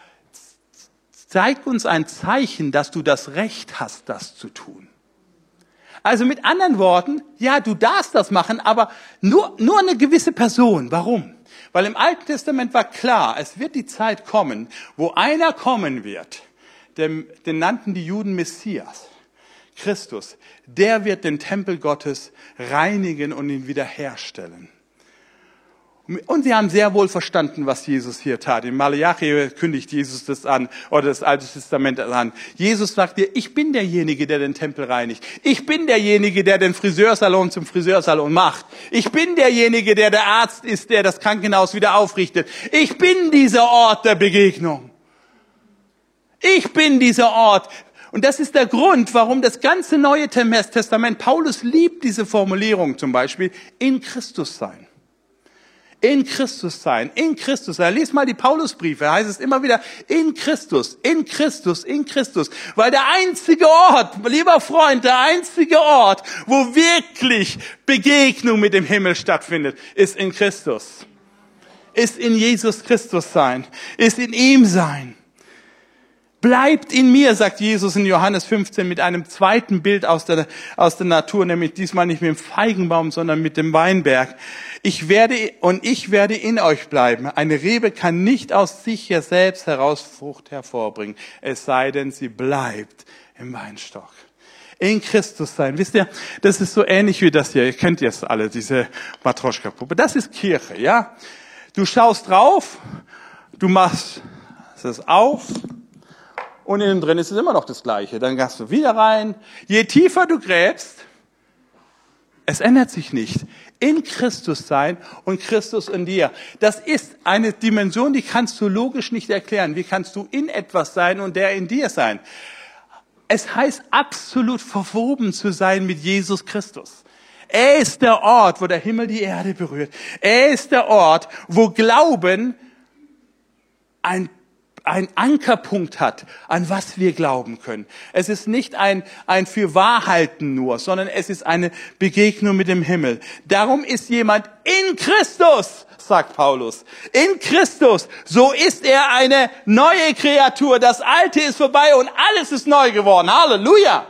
zeig uns ein Zeichen, dass du das Recht hast, das zu tun. Also mit anderen Worten, ja, du darfst das machen, aber nur eine gewisse Person. Warum? Weil im Alten Testament war klar, es wird die Zeit kommen, wo einer kommen wird, den nannten die Juden Messias. Christus, der wird den Tempel Gottes reinigen und ihn wiederherstellen. Und sie haben sehr wohl verstanden, was Jesus hier tat. In Malachi kündigt Jesus das an, oder das Alte Testament an. Jesus sagt dir, ich bin derjenige, der den Tempel reinigt. Ich bin derjenige, der den Friseursalon zum Friseursalon macht. Ich bin derjenige, der Arzt ist, der das Krankenhaus wieder aufrichtet. Ich bin dieser Ort der Begegnung. Ich bin dieser Ort. Und das ist der Grund, warum das ganze Neue Testament, Paulus liebt diese Formulierung zum Beispiel, in Christus sein. In Christus sein, in Christus sein. Lies mal die Paulusbriefe, da heißt es immer wieder, in Christus, in Christus, in Christus. Weil der einzige Ort, lieber Freund, der einzige Ort, wo wirklich Begegnung mit dem Himmel stattfindet, ist in Christus. Ist in Jesus Christus sein, ist in ihm sein. Bleibt in mir, sagt Jesus in Johannes 15 mit einem zweiten Bild aus der Natur, nämlich diesmal nicht mit dem Feigenbaum, sondern mit dem Weinberg. Ich werde in euch bleiben. Eine Rebe kann nicht aus sich selbst heraus Frucht hervorbringen, es sei denn, sie bleibt im Weinstock. In Christus sein. Wisst ihr, das ist so ähnlich wie das hier. Ihr kennt jetzt alle diese Matroschka-Puppe. Das ist Kirche, ja? Du schaust drauf, du machst es auf, und innen drin ist es immer noch das Gleiche. Dann gehst du wieder rein. Je tiefer du gräbst, es ändert sich nicht. In Christus sein und Christus in dir. Das ist eine Dimension, die kannst du logisch nicht erklären. Wie kannst du in etwas sein und der in dir sein? Es heißt absolut verwoben zu sein mit Jesus Christus. Er ist der Ort, wo der Himmel die Erde berührt. Er ist der Ort, wo Glauben ein Ankerpunkt hat, an was wir glauben können. Es ist nicht ein Fürwahrhalten nur, sondern es ist eine Begegnung mit dem Himmel. Darum ist jemand in Christus, sagt Paulus. In Christus, so ist er eine neue Kreatur. Das Alte ist vorbei und alles ist neu geworden. Halleluja!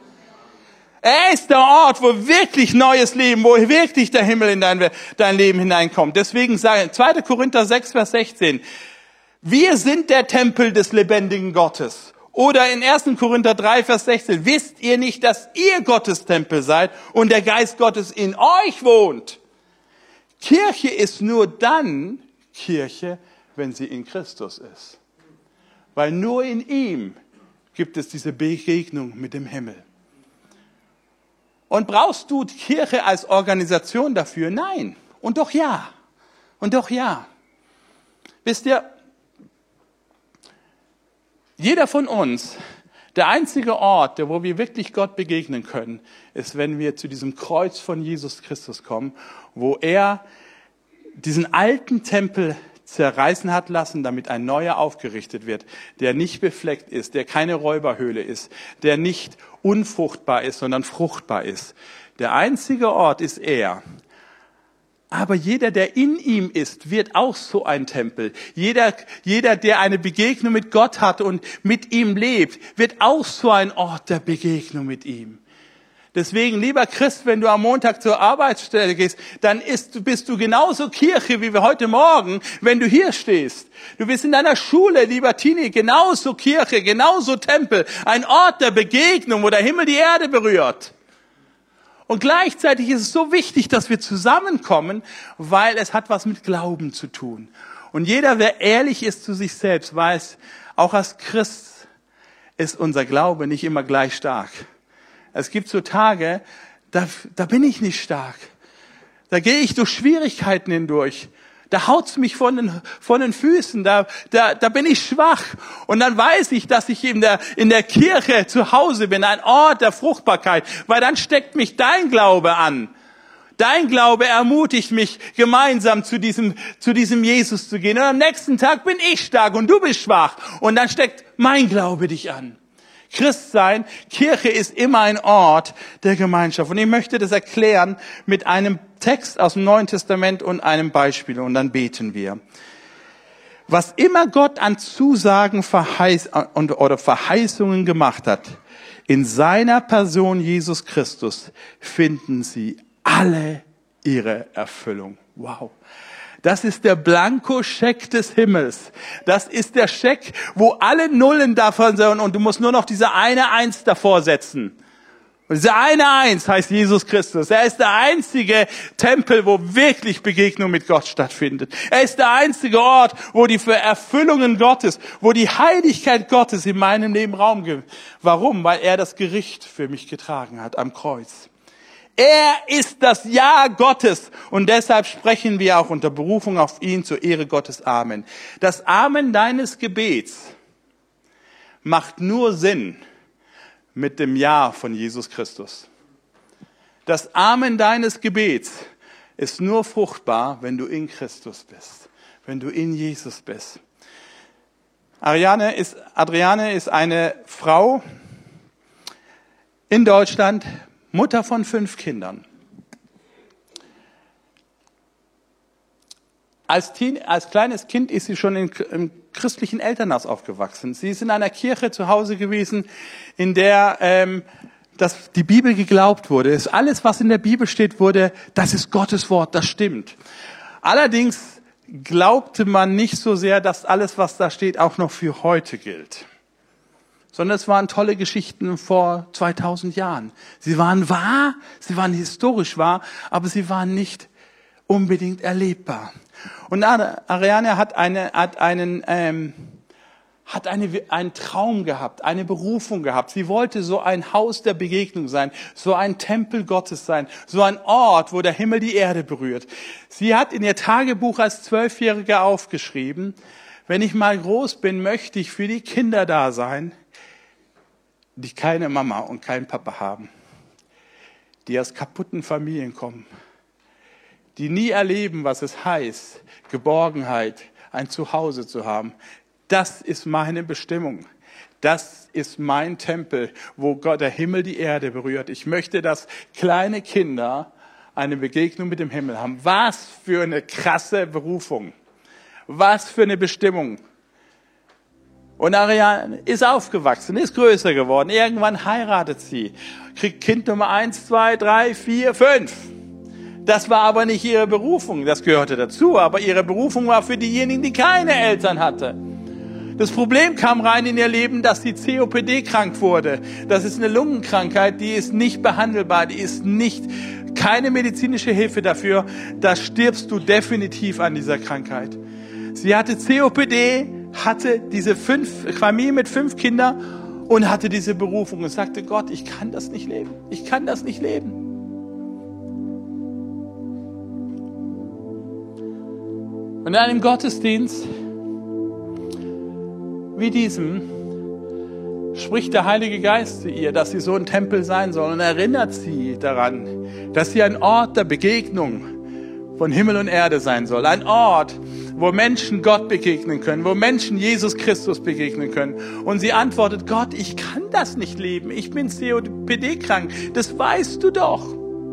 Er ist der Ort, wo wirklich neues Leben, wo wirklich der Himmel in dein Leben hineinkommt. Deswegen sagen 2. Korinther 6, Vers 16, wir sind der Tempel des lebendigen Gottes. Oder in 1. Korinther 3, Vers 16, wisst ihr nicht, dass ihr Gottes Tempel seid und der Geist Gottes in euch wohnt? Kirche ist nur dann Kirche, wenn sie in Christus ist. Weil nur in ihm gibt es diese Begegnung mit dem Himmel. Und brauchst du Kirche als Organisation dafür? Nein. Und doch ja. Und doch ja. Wisst ihr, jeder von uns, der einzige Ort, wo wir wirklich Gott begegnen können, ist, wenn wir zu diesem Kreuz von Jesus Christus kommen, wo er diesen alten Tempel zerreißen hat lassen, damit ein neuer aufgerichtet wird, der nicht befleckt ist, der keine Räuberhöhle ist, der nicht unfruchtbar ist, sondern fruchtbar ist. Der einzige Ort ist er. Aber jeder, der in ihm ist, wird auch so ein Tempel. Jeder, der eine Begegnung mit Gott hat und mit ihm lebt, wird auch so ein Ort der Begegnung mit ihm. Deswegen, lieber Christ, wenn du am Montag zur Arbeitsstelle gehst, dann bist du genauso Kirche, wie wir heute Morgen, wenn du hier stehst. Du bist in deiner Schule, lieber Tini, genauso Kirche, genauso Tempel. Ein Ort der Begegnung, wo der Himmel die Erde berührt. Und gleichzeitig ist es so wichtig, dass wir zusammenkommen, weil es hat was mit Glauben zu tun. Und jeder, wer ehrlich ist zu sich selbst, weiß, auch als Christ ist unser Glaube nicht immer gleich stark. Es gibt so Tage, da bin ich nicht stark. Da gehe ich durch Schwierigkeiten hindurch. Da haut's mich von den Füßen, da bin ich schwach. Und dann weiß ich, dass ich in der Kirche zu Hause bin, ein Ort der Fruchtbarkeit, weil dann steckt mich dein Glaube an. Dein Glaube ermutigt mich, gemeinsam zu diesem Jesus zu gehen. Und am nächsten Tag bin ich stark und du bist schwach. Und dann steckt mein Glaube dich an. Christsein, Kirche ist immer ein Ort der Gemeinschaft. Und ich möchte das erklären mit einem Text aus dem Neuen Testament und einem Beispiel. Und dann beten wir. Was immer Gott an Zusagen oder Verheißungen gemacht hat, in seiner Person Jesus Christus finden sie alle ihre Erfüllung. Wow. Das ist der Blankoscheck des Himmels. Das ist der Scheck, wo alle Nullen davon sind und du musst nur noch diese eine Eins davor setzen. Und diese eine Eins heißt Jesus Christus. Er ist der einzige Tempel, wo wirklich Begegnung mit Gott stattfindet. Er ist der einzige Ort, wo die Erfüllungen Gottes, wo die Heiligkeit Gottes in meinem Leben Raum gibt. Warum? Weil er das Gericht für mich getragen hat am Kreuz. Er ist das Ja Gottes und deshalb sprechen wir auch unter Berufung auf ihn zur Ehre Gottes. Amen. Das Amen deines Gebets macht nur Sinn, mit dem Ja von Jesus Christus. Das Amen deines Gebets ist nur fruchtbar, wenn du in Christus bist, wenn du in Jesus bist. Adriane ist eine Frau in Deutschland, Mutter von 5 Kindern. Als kleines Kind ist sie schon im christlichen Elternhaus aufgewachsen. Sie ist in einer Kirche zu Hause gewesen, in der dass die Bibel geglaubt wurde. Alles, was in der Bibel steht, das ist Gottes Wort, das stimmt. Allerdings glaubte man nicht so sehr, dass alles, was da steht, auch noch für heute gilt. Sondern es waren tolle Geschichten vor 2000 Jahren. Sie waren wahr, sie waren historisch wahr, aber sie waren nicht unbedingt erlebbar. Und Ariane hat einen Traum gehabt, eine Berufung gehabt. Sie wollte so ein Haus der Begegnung sein, so ein Tempel Gottes sein, so ein Ort, wo der Himmel die Erde berührt. Sie hat in ihr Tagebuch als 12-Jährige aufgeschrieben, wenn ich mal groß bin, möchte ich für die Kinder da sein, die keine Mama und keinen Papa haben, die aus kaputten Familien kommen, die nie erleben, was es heißt, Geborgenheit, ein Zuhause zu haben. Das ist meine Bestimmung. Das ist mein Tempel, wo Gott, der Himmel, die Erde berührt. Ich möchte, dass kleine Kinder eine Begegnung mit dem Himmel haben. Was für eine krasse Berufung. Was für eine Bestimmung. Und Ariane ist aufgewachsen, ist größer geworden. Irgendwann heiratet sie, kriegt Kind Nummer 1, 2, 3, 4, 5. Das war aber nicht ihre Berufung, das gehörte dazu. Aber ihre Berufung war für diejenigen, die keine Eltern hatten. Das Problem kam rein in ihr Leben, dass sie COPD krank wurde. Das ist eine Lungenkrankheit, die ist nicht behandelbar, die ist keine medizinische Hilfe dafür. Da stirbst du definitiv an dieser Krankheit. Sie hatte COPD, hatte diese Familie mit 5 Kindern und hatte diese Berufung und sagte, Gott, ich kann das nicht leben. Ich kann das nicht leben. Und in einem Gottesdienst wie diesem spricht der Heilige Geist zu ihr, dass sie so ein Tempel sein soll und erinnert sie daran, dass sie ein Ort der Begegnung von Himmel und Erde sein soll. Ein Ort, wo Menschen Gott begegnen können, wo Menschen Jesus Christus begegnen können. Und sie antwortet, Gott, ich kann das nicht leben. Ich bin COPD-krank. Das weißt du doch.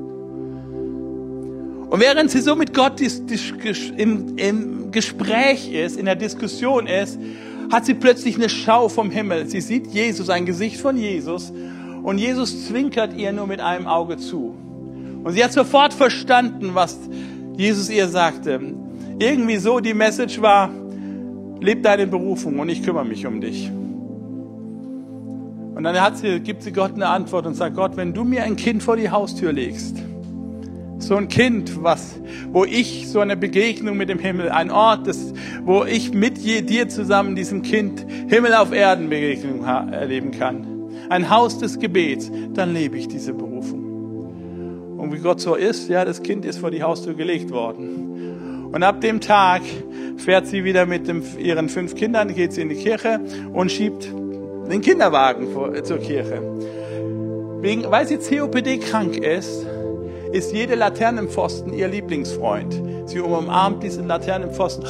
Und während sie so mit Gott im Gespräch ist, in der Diskussion ist, hat sie plötzlich eine Schau vom Himmel. Sie sieht Jesus, ein Gesicht von Jesus. Und Jesus zwinkert ihr nur mit einem Auge zu. Und sie hat sofort verstanden, was Jesus ihr sagte. Irgendwie so die Message war, leb deine Berufung und ich kümmere mich um dich. Und dann gibt sie Gott eine Antwort und sagt, Gott, wenn du mir ein Kind vor die Haustür legst, so ein Kind, wo ich so eine Begegnung mit dem Himmel, ein Ort, wo ich mit dir zusammen diesem Kind Himmel auf Erden Begegnung erleben kann. Ein Haus des Gebets, dann lebe ich diese Berufung. Und wie Gott so ist, ja, das Kind ist vor die Haustür gelegt worden. Und ab dem Tag fährt sie wieder mit ihren 5 Kindern, geht sie in die Kirche und schiebt den Kinderwagen zur Kirche. Weil sie COPD-krank ist jede Laternenpfosten ihr Lieblingsfreund. Sie umarmt diesen Laternenpfosten,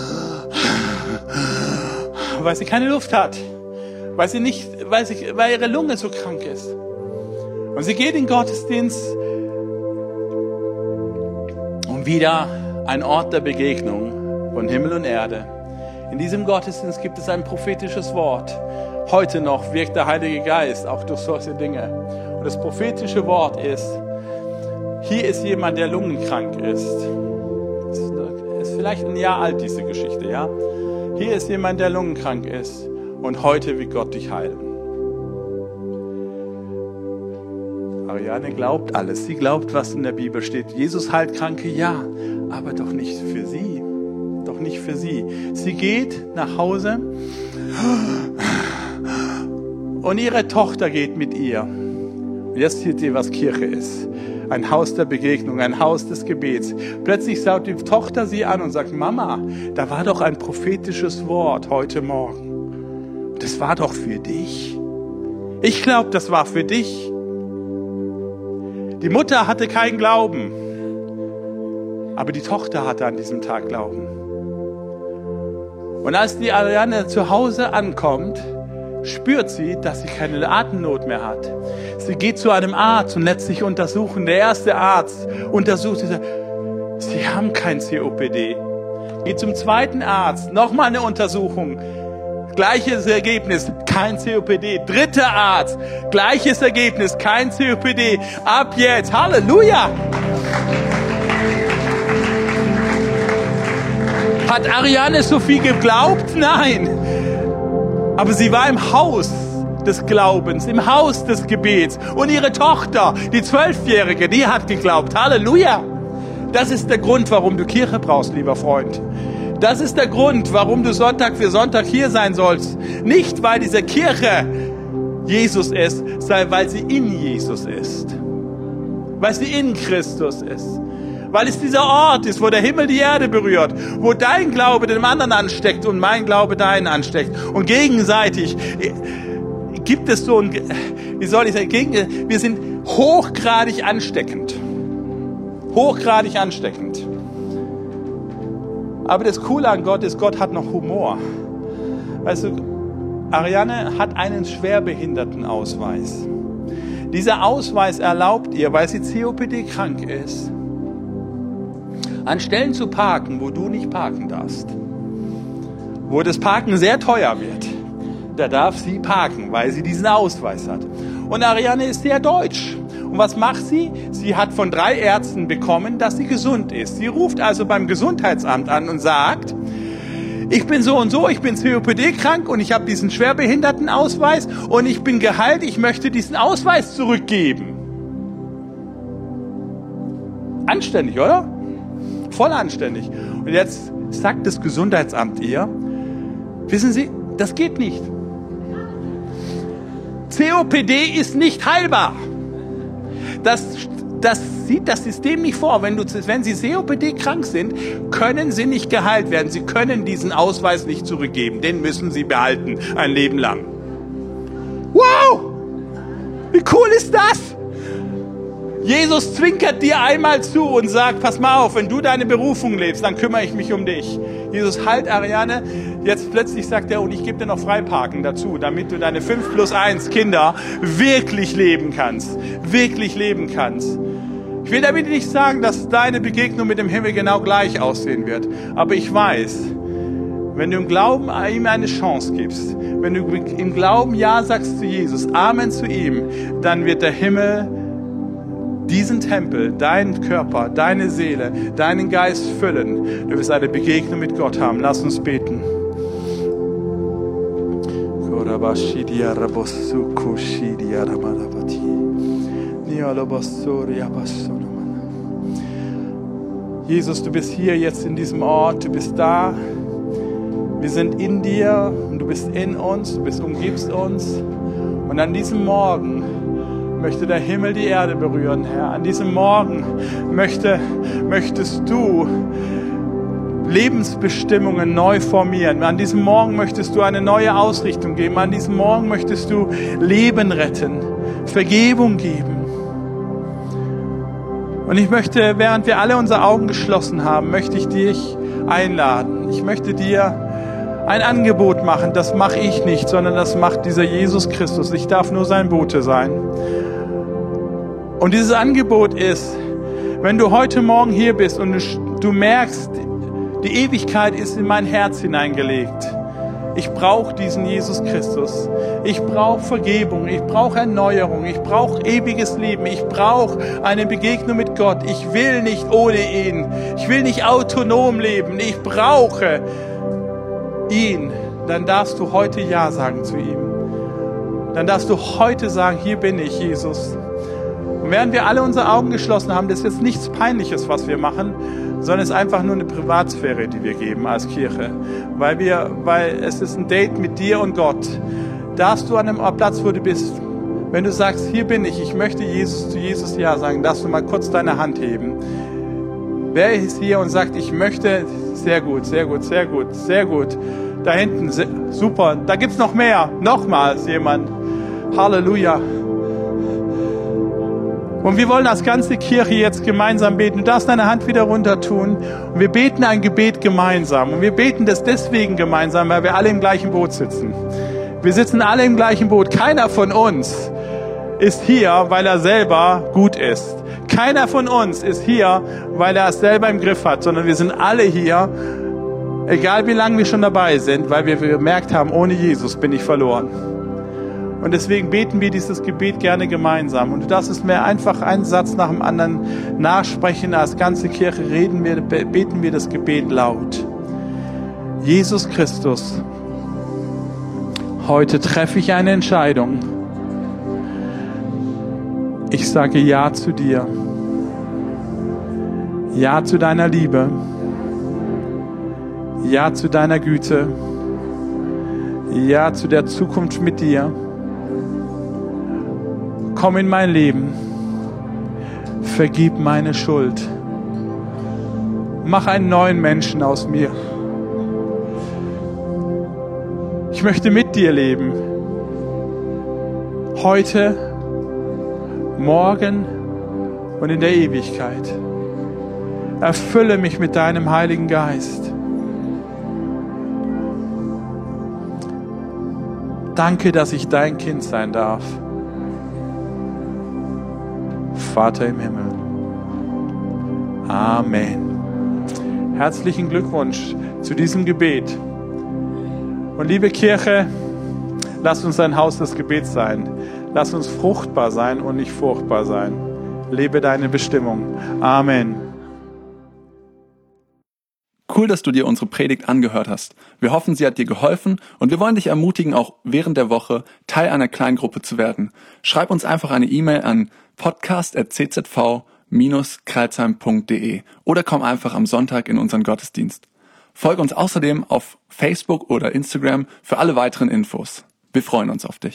weil sie keine Luft hat, weil ihre Lunge so krank ist. Und sie geht in den Gottesdienst, und wieder ein Ort der Begegnung von Himmel und Erde. In diesem Gottesdienst gibt es ein prophetisches Wort. Heute noch wirkt der Heilige Geist auch durch solche Dinge. Und das prophetische Wort ist, hier ist jemand, der lungenkrank ist. Ist vielleicht ein Jahr alt, diese Geschichte, ja? Hier ist jemand, der lungenkrank ist. Und heute wird Gott dich heilen. Ariane glaubt alles. Sie glaubt, was in der Bibel steht. Jesus heilt Kranke, ja, aber doch nicht für sie. Doch nicht für sie. Sie geht nach Hause und ihre Tochter geht mit ihr. Und jetzt seht ihr, was Kirche ist. Ein Haus der Begegnung, ein Haus des Gebets. Plötzlich schaut die Tochter sie an und sagt, Mama, da war doch ein prophetisches Wort heute Morgen. Das war doch für dich. Ich glaube, das war für dich. Die Mutter hatte keinen Glauben, aber die Tochter hatte an diesem Tag Glauben. Und als die Ariane zu Hause ankommt, spürt sie, dass sie keine Atemnot mehr hat. Sie geht zu einem Arzt und lässt sich untersuchen. Der erste Arzt untersucht sie, sagt, Sie haben kein COPD. Geht zum zweiten Arzt, nochmal eine Untersuchung. Gleiches Ergebnis, kein COPD. Dritter Arzt, gleiches Ergebnis, kein COPD. Ab jetzt, Halleluja! Hat Ariane so viel geglaubt? Nein. Aber sie war im Haus des Glaubens, im Haus des Gebets. Und ihre Tochter, die 12-Jährige, die hat geglaubt. Halleluja! Das ist der Grund, warum du Kirche brauchst, lieber Freund. Das ist der Grund, warum du Sonntag für Sonntag hier sein sollst. Nicht, weil diese Kirche Jesus ist, sondern weil sie in Jesus ist. Weil sie in Christus ist. Weil es dieser Ort ist, wo der Himmel die Erde berührt. Wo dein Glaube den anderen ansteckt und mein Glaube deinen ansteckt. Und gegenseitig gibt es so ein, wie soll ich sagen, wir sind hochgradig ansteckend. Hochgradig ansteckend. Aber das Coole an Gott ist, Gott hat noch Humor. Weißt du, Ariane hat einen Schwerbehindertenausweis. Dieser Ausweis erlaubt ihr, weil sie COPD-krank ist, an Stellen zu parken, wo du nicht parken darfst. Wo das Parken sehr teuer wird. Da darf sie parken, weil sie diesen Ausweis hat. Und Ariane ist sehr deutsch. Und was macht sie? Sie hat von 3 Ärzten bekommen, dass sie gesund ist. Sie ruft also beim Gesundheitsamt an und sagt, ich bin so und so, ich bin COPD-krank und ich habe diesen Schwerbehindertenausweis und ich bin geheilt, ich möchte diesen Ausweis zurückgeben. Anständig, oder? Voll anständig. Und jetzt sagt das Gesundheitsamt ihr, wissen Sie, das geht nicht. COPD ist nicht heilbar. Das sieht das System nicht vor. Wenn Sie COPD-krank sind, können Sie nicht geheilt werden. Sie können diesen Ausweis nicht zurückgeben. Den müssen Sie behalten, ein Leben lang. Wow! Wie cool ist das? Jesus zwinkert dir einmal zu und sagt, pass mal auf, wenn du deine Berufung lebst, dann kümmere ich mich um dich. Jesus heilt Ariane. Jetzt plötzlich sagt er, und ich gebe dir noch Freiparken dazu, damit du deine 5+1 Kinder wirklich leben kannst. Wirklich leben kannst. Ich will damit nicht sagen, dass deine Begegnung mit dem Himmel genau gleich aussehen wird. Aber ich weiß, wenn du im Glauben ihm eine Chance gibst, wenn du im Glauben Ja sagst zu Jesus, Amen zu ihm, dann wird der Himmel diesen Tempel, deinen Körper, deine Seele, deinen Geist füllen. Du wirst eine Begegnung mit Gott haben. Lass uns beten. Jesus, du bist hier jetzt in diesem Ort, du bist da. Wir sind in dir und du bist in uns, du umgibst uns. Und an diesem Morgen möchte der Himmel die Erde berühren, Herr. An diesem Morgen möchtest du Lebensbestimmungen neu formieren. An diesem Morgen möchtest du eine neue Ausrichtung geben. An diesem Morgen möchtest du Leben retten, Vergebung geben. Und ich möchte, während wir alle unsere Augen geschlossen haben, möchte ich dich einladen. Ich möchte dir ein Angebot machen. Das mache ich nicht, sondern das macht dieser Jesus Christus. Ich darf nur sein Bote sein. Und dieses Angebot ist, wenn du heute Morgen hier bist und du merkst, die Ewigkeit ist in mein Herz hineingelegt. Ich brauche diesen Jesus Christus. Ich brauche Vergebung. Ich brauche Erneuerung. Ich brauche ewiges Leben. Ich brauche eine Begegnung mit Gott. Ich will nicht ohne ihn. Ich will nicht autonom leben. Ich brauche ihn. Dann darfst du heute Ja sagen zu ihm. Dann darfst du heute sagen, hier bin ich, Jesus. Und während wir alle unsere Augen geschlossen haben, das ist jetzt nichts Peinliches, was wir machen, sondern es ist einfach nur eine Privatsphäre, die wir geben als Kirche. Weil es ist ein Date mit dir und Gott. Darfst du an dem Platz, wo du bist, wenn du sagst, hier bin ich möchte zu Jesus Ja sagen, darfst du mal kurz deine Hand heben. Wer ist hier und sagt, ich möchte, sehr gut, sehr gut, sehr gut, sehr gut. Da hinten, super, da gibt's noch mehr, nochmals jemand. Halleluja. Und wir wollen als ganze Kirche jetzt gemeinsam beten. Du darfst deine Hand wieder runter tun. Und wir beten ein Gebet gemeinsam. Und wir beten das deswegen gemeinsam, weil wir alle im gleichen Boot sitzen. Wir sitzen alle im gleichen Boot. Keiner von uns ist hier, weil er selber gut ist. Keiner von uns ist hier, weil er es selber im Griff hat, sondern wir sind alle hier, egal wie lange wir schon dabei sind, weil wir gemerkt haben, ohne Jesus bin ich verloren. Und deswegen beten wir dieses Gebet gerne gemeinsam. Und du darfst es mir einfach einen Satz nach dem anderen nachsprechen. Als ganze Kirche beten wir das Gebet laut. Jesus Christus, heute treffe ich eine Entscheidung. Ich sage Ja zu dir. Ja zu deiner Liebe. Ja zu deiner Güte. Ja zu der Zukunft mit dir. Komm in mein Leben. Vergib meine Schuld. Mach einen neuen Menschen aus mir. Ich möchte mit dir leben. Heute, morgen und in der Ewigkeit. Erfülle mich mit deinem Heiligen Geist. Danke, dass ich dein Kind sein darf. Vater im Himmel. Amen. Herzlichen Glückwunsch zu diesem Gebet. Und liebe Kirche, lasst uns ein Haus des Gebets sein. Lass uns fruchtbar sein und nicht furchtbar sein. Lebe deine Bestimmung. Amen. Cool, dass du dir unsere Predigt angehört hast. Wir hoffen, sie hat dir geholfen und wir wollen dich ermutigen, auch während der Woche Teil einer Kleingruppe zu werden. Schreib uns einfach eine E-Mail an podcast@czv-kreilsheim.de oder komm einfach am Sonntag in unseren Gottesdienst. Folge uns außerdem auf Facebook oder Instagram für alle weiteren Infos. Wir freuen uns auf dich.